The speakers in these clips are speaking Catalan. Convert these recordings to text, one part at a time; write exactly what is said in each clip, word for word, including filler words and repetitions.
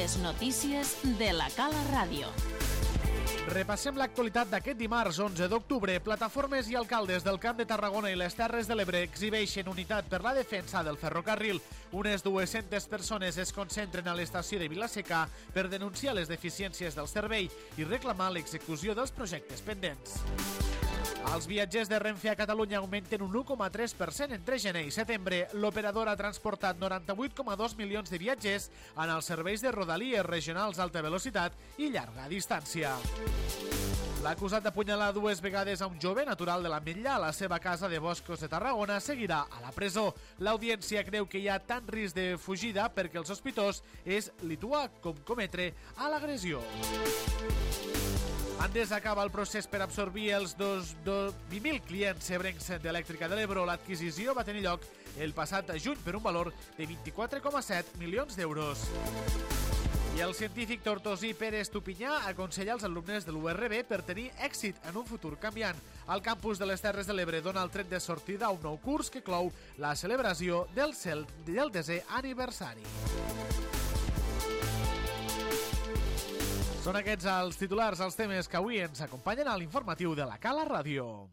Les notícies de la Cala Ràdio. Repassem l'actualitat d'aquest dimarts onze d'octubre. Plataformes i alcaldes del Camp de Tarragona i les Terres de l'Ebre exhibeixen unitat per la defensa del ferrocarril. Unes dues-centes persones es concentren a l'estació de Vila-seca per denunciar les deficiències del servei i reclamar l'execució dels projectes pendents. Els viatgers de Renfe a Catalunya augmenten un u coma tres per cent entre gener i setembre. L'operador ha transportat noranta-vuit coma dos milions de viatgers en els serveis de rodalies regionals d'alta velocitat i llarga distància. L'acusat d'apunyalar dues vegades a un jove natural de l'Ametlla a la seva casa de Boscos de Tarragona seguirà a la presó. L'audiència creu que hi ha tant risc de fugida perquè el sospitós és lituà com cometre a l'agressió. Andes acaba el procés per absorbir els dos, dos, vint mil clients ebrencs d'Elèctrica de l'Ebro. L'adquisició va tenir lloc el passat juny per un valor de vint-i-quatre coma set milions d'euros. I el científic tortosí Pere Estupinyà aconsella als alumnes de l'U R B per tenir èxit en un futur canviant. El campus de les Terres de l'Ebre dona el tret de sortida a un nou curs que clou la celebració del, cel, del desè aniversari. Són aquests els titulars, els temes que avui ens acompanyen a l'informatiu de la Cala Ràdio.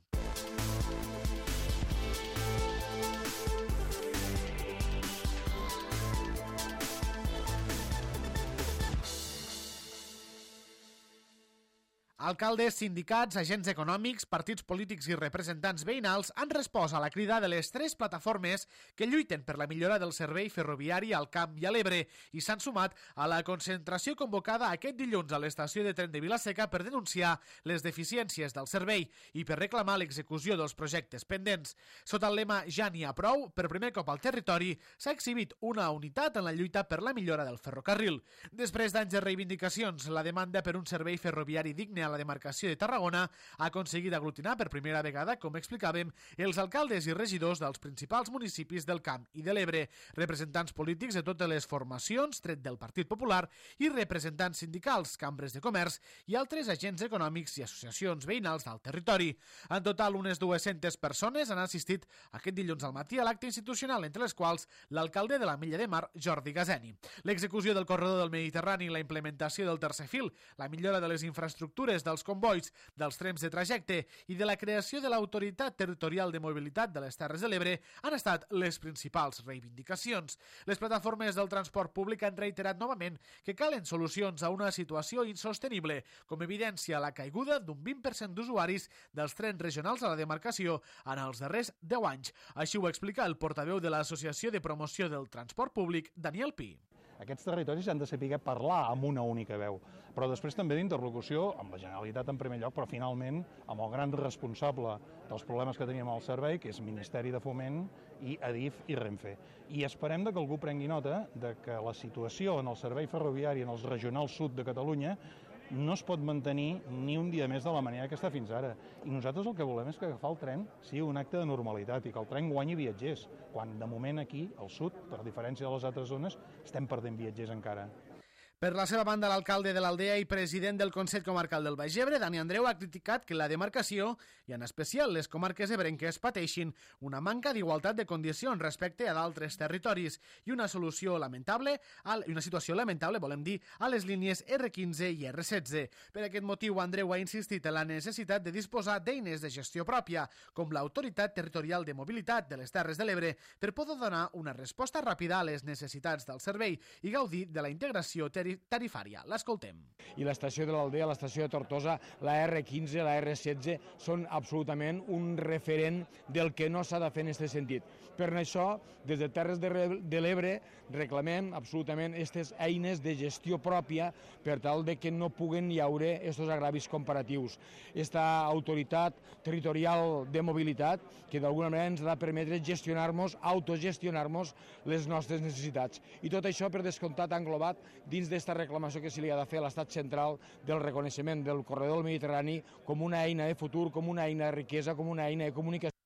Alcaldes, sindicats, agents econòmics, partits polítics i representants veïnals han respost a la crida de les tres plataformes que lluiten per la millora del servei ferroviari al Camp i a l'Ebre i s'han sumat a la concentració convocada aquest dilluns a l'estació de tren de Vila-seca per denunciar les deficiències del servei i per reclamar l'execució dels projectes pendents. Sota el lema Ja n'hi ha prou, per primer cop al territori s'ha exhibit una unitat en la lluita per la millora del ferrocarril. Després d'anys de reivindicacions, la demanda per un servei ferroviari digne a la demarcació de Tarragona ha aconseguit aglutinar per primera vegada, com explicàvem, els alcaldes i regidors dels principals municipis del Camp i de l'Ebre, representants polítics de totes les formacions, tret del Partit Popular, i representants sindicals, cambres de comerç i altres agents econòmics i associacions veïnals del territori. En total, unes dues-centes persones han assistit aquest dilluns al matí a l'acte institucional, entre les quals l'alcalde de l'Ametlla de Mar, Jordi Gazeni. L'execució del corredor del Mediterrani, la implementació del tercer fil, la millora de les infraestructures dels convois, dels trens de trajecte i de la creació de l'Autoritat Territorial de Mobilitat de les Terres de l'Ebre han estat les principals reivindicacions. Les plataformes del transport públic han reiterat novament que calen solucions a una situació insostenible, com evidència la caiguda d'un vint per cent d'usuaris dels trens regionals a la demarcació en els darrers deu anys. Així ho explica el portaveu de l'Associació de Promoció del Transport Públic, Daniel Pi. Aquests territoris han de saber parlar amb una única veu, però després també d'interlocució amb la Generalitat en primer lloc, però finalment amb el gran responsable dels problemes que teníem al servei, que és Ministeri de Foment i Adif i Renfe. I esperem que algú prengui nota de que la situació en el servei ferroviari en els regionals sud de Catalunya no es pot mantenir ni un dia més de la manera que està fins ara. I nosaltres el que volem és que agafar el tren sigui un acte de normalitat i que el tren guanyi viatgers, quan de moment aquí, al sud, per diferència de les altres zones, estem perdent viatgers encara. Per la seva banda, l'alcalde de l'Aldea i president del Consell Comarcal del Baix Ebre, Dani Andreu, ha criticat que la demarcació, i en especial les comarques ebrenques, pateixin una manca d'igualtat de condicions respecte a d'altres territoris i una solució lamentable, i una situació lamentable, volem dir, a les línies erre quinze i erre setze. Per aquest motiu, Andreu ha insistit en la necessitat de disposar d'eines de gestió pròpia, com l'Autoritat Territorial de Mobilitat de les Terres de l'Ebre, per poder donar una resposta ràpida a les necessitats del servei i gaudir de la integració territorial tarifària. L'escoltem. I l'estació de l'Aldea, l'estació de Tortosa, la erre quinze, la erre setze, són absolutament un referent del que no s'ha de fer en aquest sentit. Per això, des de Terres de l'Ebre, reclamem absolutament aquestes eines de gestió pròpia per tal de que no puguen hi haure aquests agravis comparatius. Esta autoritat territorial de mobilitat que d'alguna manera ens ha de permetre gestionar-nos, autogestionar-nos les nostres necessitats. I tot això, per descomptat, englobat dins de aquesta reclamació que se li ha de fer a l'Estat central del reconeixement del corredor del Mediterrani com una eina de futur, com una eina de riquesa, com una eina de comunicació.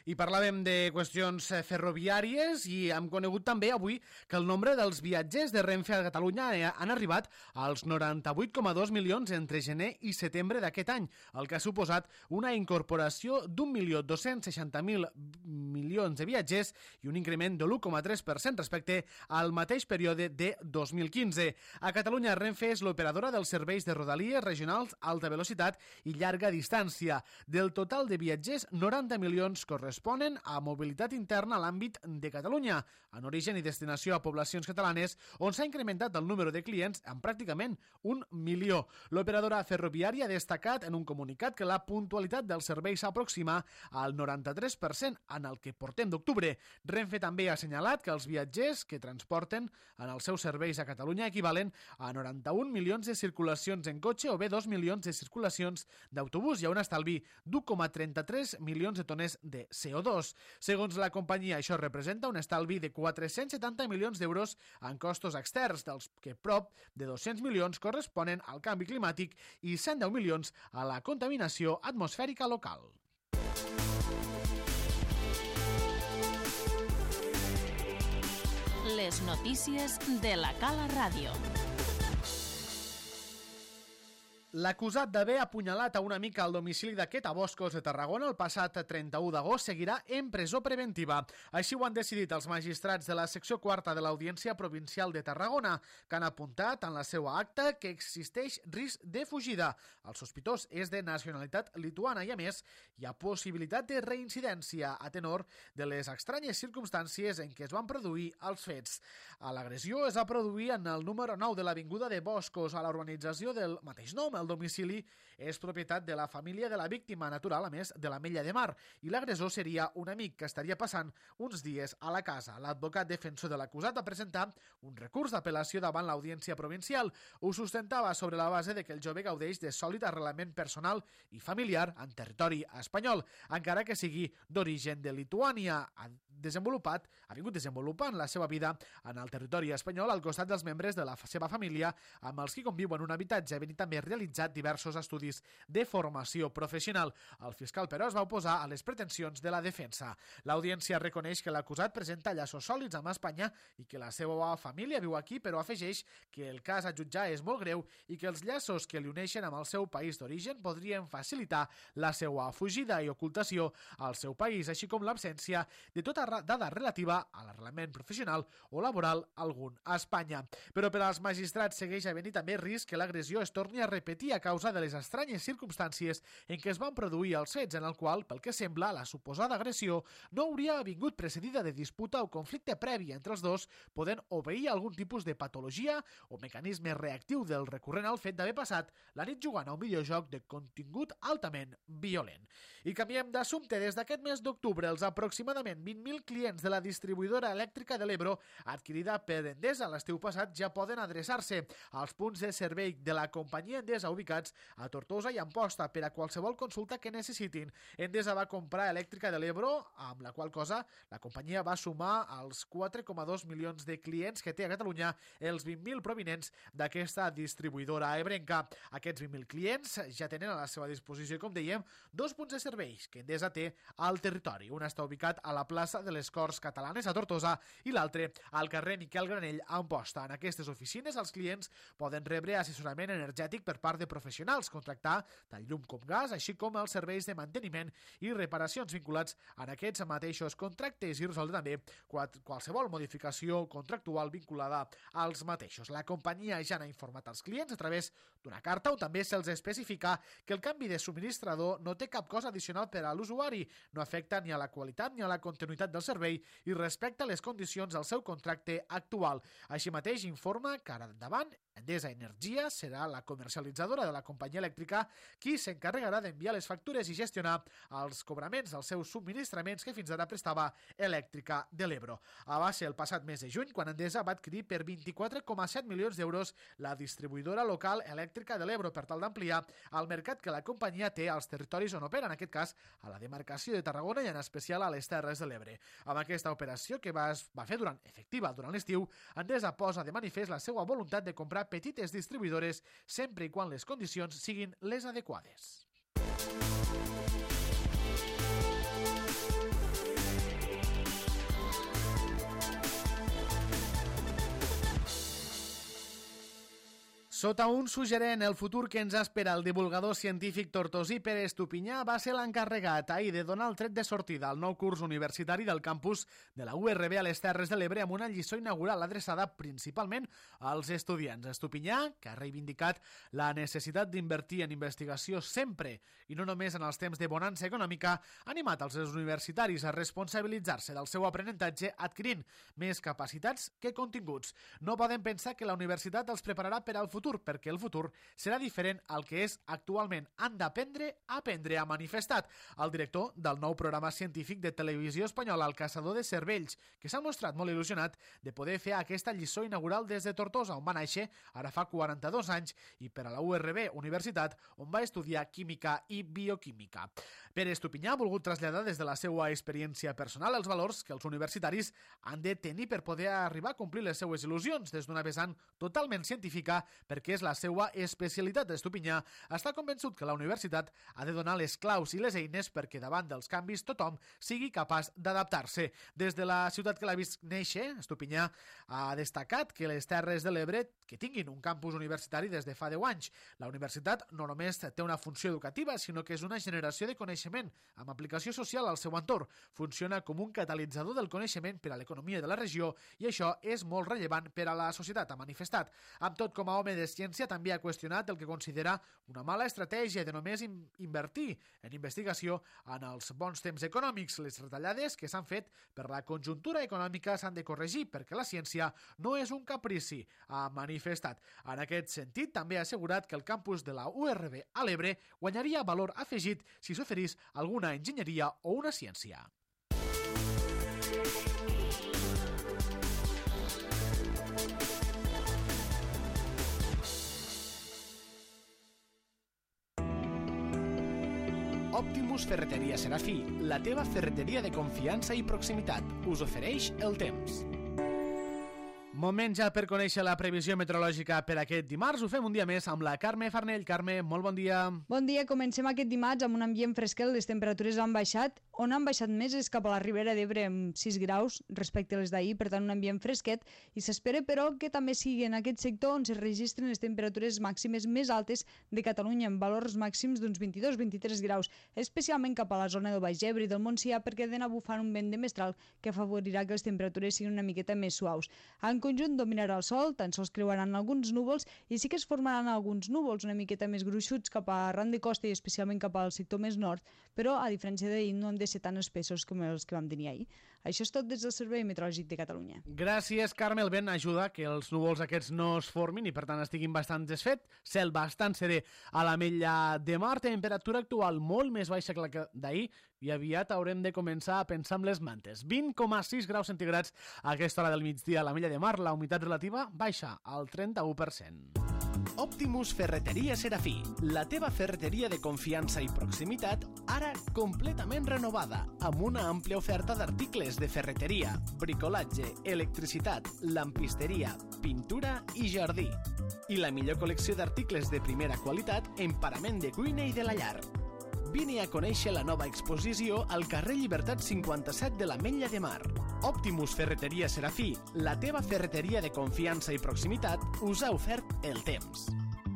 I parlàvem de qüestions ferroviàries i hem conegut també avui que el nombre dels viatgers de Renfe a Catalunya han arribat als noranta-vuit coma dos milions entre gener i setembre d'aquest any, el que ha suposat una incorporació d'un milió dos-cents seixanta mil milions de viatgers i un increment de l'u coma tres per cent respecte al mateix període de dos mil quinze. A Catalunya, Renfe és l'operadora dels serveis de rodalies regionals, alta velocitat i llarga distància. Del total de viatgers, noranta milions corresponen responen a mobilitat interna a l'àmbit de Catalunya, en origen i destinació a poblacions catalanes, on s'ha incrementat el número de clients en pràcticament un milió. L'operadora ferroviària ha destacat en un comunicat que la puntualitat del servei s'aproxima al noranta-tres per cent en el que portem d'octubre. Renfe també ha assenyalat que els viatgers que transporten en els seus serveis a Catalunya equivalen a noranta-un milions de circulacions en cotxe o bé dos milions de circulacions d'autobús i a un estalvi d'un coma trenta-tres milions de tones de C O dos. Segons la companyia, això representa un estalvi de quatre-cents setanta milions d'euros en costos externs, dels que prop de dos-cents milions corresponen al canvi climàtic i cent deu milions a la contaminació atmosfèrica local. Les notícies de la Cala Ràdio. L'acusat d'haver apunyalat a una amic al domicili d'aquest a Boscos de Tarragona el passat trenta-u d'agost seguirà en presó preventiva. Així ho han decidit els magistrats de la secció quarta de l'Audiència Provincial de Tarragona, que han apuntat en la seva acta que existeix risc de fugida. El sospitós és de nacionalitat lituana i, a més, hi ha possibilitat de reincidència a tenor de les estranyes circumstàncies en què es van produir els fets. L'agressió es va produir en el número nou de l'Avinguda de Boscos, a la urbanització del mateix nom. El domicili és propietat de la família de la víctima natural, a més de l'Ametlla de Mar, i l'agressor seria un amic que estaria passant uns dies a la casa. L'advocat defensor de l'acusat va presentar un recurs d'apel·lació davant l'Audiència Provincial. Ho sustentava sobre la base de que el jove gaudeix de sòlid arrelament personal i familiar en territori espanyol, encara que sigui d'origen de Lituània. Ha desenvolupat, ha vingut desenvolupant la seva vida en el territori espanyol al costat dels membres de la seva família amb els que conviuen en un habitatge, havent també realitzat diversos estudis de formació professional. El fiscal, però, es va oposar a les pretensions de la defensa. L'audiència reconeix que l'acusat presenta llaços sòlids amb Espanya i que la seva família viu aquí, però afegeix que el cas a jutjar és molt greu i que els llaços que li uneixen amb el seu país d'origen podrien facilitar la seva fugida i ocultació al seu país, així com l'absència de tota dada relativa a l'arrelament professional o laboral algun a Espanya. Però per als magistrats segueix havent-hi també risc que l'agressió es torni a repetir a causa de les estranyes circumstàncies en què es van produir els fets, en el qual, pel que sembla, la suposada agressió no hauria vingut precedida de disputa o conflicte previ entre els dos, podent obeir algun tipus de patologia o mecanisme reactiu del recurrent al fet d'haver passat la nit jugant a un videojoc de contingut altament violent. I canviem d'assumpte. Des d'aquest mes d'octubre, els aproximadament vint mil clients de la distribuïdora elèctrica de l'Ebro, adquirida per Endesa l'estiu passat, ja poden adreçar-se als punts de servei de la companyia Endesa ubicats a Tortosa i Amposta per a qualsevol consulta que necessitin. Endesa va comprar Elèctrica de l'Ebro, amb la qual cosa la companyia va sumar als quatre coma dos milions de clients que té a Catalunya els vint mil provinents d'aquesta distribuïdora ebrenca. Aquests vint mil clients ja tenen a la seva disposició, com dèiem, dos punts de serveis que Endesa té al territori. Un està ubicat a la plaça de les Corts Catalanes a Tortosa i l'altre al carrer Miquel Granell a Amposta. En aquestes oficines els clients poden rebre assessorament energètic per part de professionals, contractar tant llum com gas, així com els serveis de manteniment i reparacions vinculats en aquests mateixos contractes i resoldre també qualsevol modificació contractual vinculada als mateixos. La companyia ja n'ha informat als clients a través d'una carta on també se'ls especifica que el canvi de subministrador no té cap cost addicional per a l'usuari, no afecta ni a la qualitat ni a la continuïtat del servei i respecta les condicions del seu contracte actual. Així mateix informa que ara endavant Endesa Energia serà la comercialitzadora de la companyia elèctrica qui s'encarregarà d'enviar les factures i gestionar els cobraments dels seus subministraments que fins ara prestava Elèctrica de l'Ebro. Va ser el passat mes de juny quan Endesa va adquirir per vint-i-quatre coma set milions d'euros la distribuïdora local Elèctrica de l'Ebro per tal d'ampliar el mercat que la companyia té als territoris on opera, en aquest cas a la demarcació de Tarragona i en especial a les Terres de l'Ebre. Amb aquesta operació que va, va fer durant efectiva durant l'estiu, Endesa posa de manifest la seva voluntat de comprar petites distribuïdores sempre i quan les condicions siguin les adequades. Sota un suggerent, el futur que ens espera el divulgador científic tortosí Pere Estupinyà va ser l'encarregat ahir de donar el tret de sortida al nou curs universitari del campus de la U R B a les Terres de l'Ebre amb una lliçó inaugural adreçada principalment als estudiants. Estupinyà, que ha reivindicat la necessitat d'invertir en investigació sempre i no només en els temps de bonança econòmica, ha animat els universitaris a responsabilitzar-se del seu aprenentatge adquirint més capacitats que continguts. No poden pensar que la universitat els prepararà per al futur, perquè el futur serà diferent al que és actualment. Han d'aprendre a aprendre, ha manifestat el director del nou programa científic de televisió espanyola, El caçador de cervells, que s'ha mostrat molt il·lusionat de poder fer aquesta lliçó inaugural des de Tortosa, on va néixer ara fa quaranta-dos anys, i per a la U R B Universitat, on va estudiar química i bioquímica. Pere Estupinyà ha volgut traslladar des de la seva experiència personal els valors que els universitaris han de tenir per poder arribar a complir les seues il·lusions des d'una vessant totalment científica, perquè és la seva especialitat. Estupinyà està convençut que la universitat ha de donar les claus i les eines perquè davant dels canvis tothom sigui capaç d'adaptar-se. Des de la ciutat que l'ha vist néixer, Estupinyà ha destacat que les Terres de l'Ebre que tinguin un campus universitari des de fa deu anys. La universitat no només té una funció educativa, sinó que és una generació de coneixement amb aplicació social al seu entorn. Funciona com un catalitzador del coneixement per a l'economia de la regió i això és molt rellevant per a la societat, ha manifestat. Amb tot, com a home de ciència, també ha qüestionat el que considera una mala estratègia de només invertir en investigació en els bons temps econòmics. Les retallades que s'han fet per la conjuntura econòmica s'han de corregir perquè la ciència no és un caprici, ha manifestat. En aquest sentit, també ha assegurat que el campus de la U R B a l'Ebre guanyaria valor afegit si s'oferís alguna enginyeria o una ciència. Optimus Ferreteria Serafí, la teva ferreteria de confiança i proximitat, us ofereix el temps. Moment ja per conèixer la previsió meteorològica per aquest dimarts. Ho fem un dia més amb la Carme Farnell. Carme, molt bon dia. Bon dia. Comencem aquest dimarts amb un ambient fresquet. Les temperatures han baixat. On han baixat més és cap a la Ribera d'Ebre amb sis graus respecte a les d'ahir, per tant un ambient fresquet. I s'espera, però, que també sigui en aquest sector on se registren les temperatures màximes més altes de Catalunya, amb valors màxims d'uns vint-i-dos a vint-i-tres graus, especialment cap a la zona del Baix Ebre i del Montsià, perquè d'anar bufant un vent de mestral que afavorirà que les temperatures siguin una miqueta més suaus. En conjunt dominarà el sol, tan sols creuaran alguns núvols i sí que es formaran alguns núvols una miqueta més gruixuts cap a arran de costa i especialment cap al sector més nord, però a diferència d'ahir no han de ser tan espessos com els que vam tenir ahir. Això és tot des del Servei Meteorològic de Catalunya. Gràcies, Carme. El vent ajuda que els núvols aquests no es formin i per tant estiguin bastant desfet. Cel bastant serè a l'Ametlla de Mar, temperatura actual molt més baixa que la d'ahir i aviat haurem de començar a pensar en les mantes. vint coma sis graus centígrads a aquesta hora del migdia a l'Ametlla de Mar. La humitat relativa baixa al trenta-u per cent. Optimus Ferreteria Serafí, la teva ferreteria de confiança i proximitat, ara completament renovada, amb una àmplia oferta d'articles de ferreteria, bricolatge, electricitat, lampisteria, pintura i jardí. I la millor col·lecció d'articles de primera qualitat en parament de cuina i de la llar. Vine a conèixer la nova exposició al carrer Llibertat cinquanta-set de l'Ametlla de Mar. Optimus Ferreteria Serafí, la teva ferreteria de confiança i proximitat, us ha ofert el temps.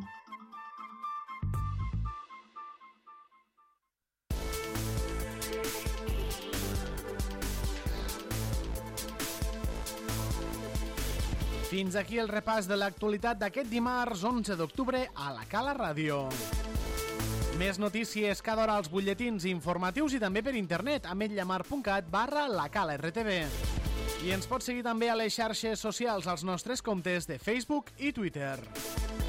Fins aquí el repàs de l'actualitat d'aquest dimarts onze d'octubre a la Cala Ràdio. Més notícies cada hora als butlletins informatius i també per internet a ametlla-mar punt cat barra la cala R T V. I ens pots seguir també a les xarxes socials als nostres comptes de Facebook i Twitter.